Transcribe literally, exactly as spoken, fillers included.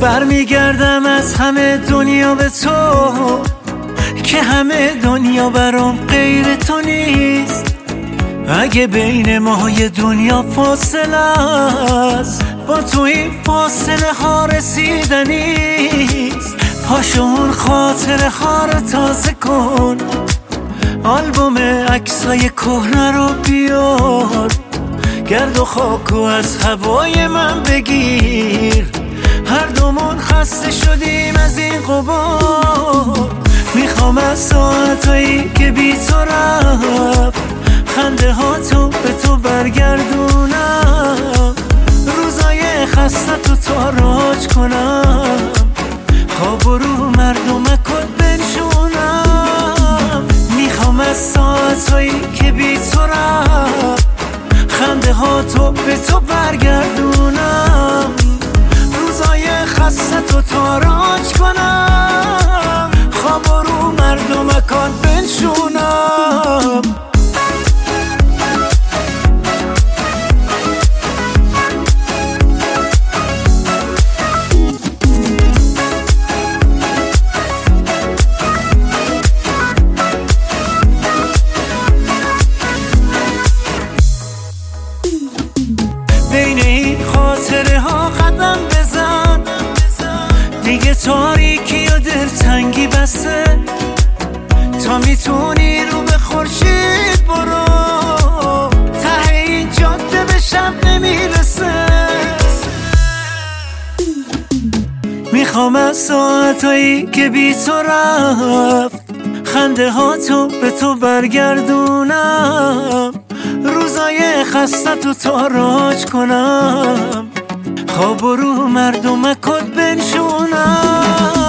برمیگردم از همه دنیا به تو که همه دنیا برام غیر تو نیست. اگه بین ما یه دنیا فاصله است، با تو این فاصله ها رسیدنیست. پاشو اون خاطره ها رو تازه کن، آلبوم عکسای کهنه رو بیار، گرد و خاکو از هوای من بگیر. هر دومون خسته شدیم از این غبار. میخوام از ساعتایی که بی تو رفت خنده ها تو به تو برگردونم، روزای خسته تو تاراج کنم، خواب و رو مردمکت بنشونم. میخوام از ساعتایی که بی تو رفت خنده ها تو به تو برگردونم، روزای خسته تو تاراج کنم، خواب و رو مردمکت بنشونم. بین این خاطره ها قدم بزن، دیگه تاریکی و دلتنگی بسته. تا میتونی رو به خورشید برو، ته این جاده به شب نمیرسه. میخوام از ساعتایی که بی تو رفت خنده ها تو به تو برگردونم، روزای خسته تو تاراج کنم، خواب و رو مردمکت بنشونم.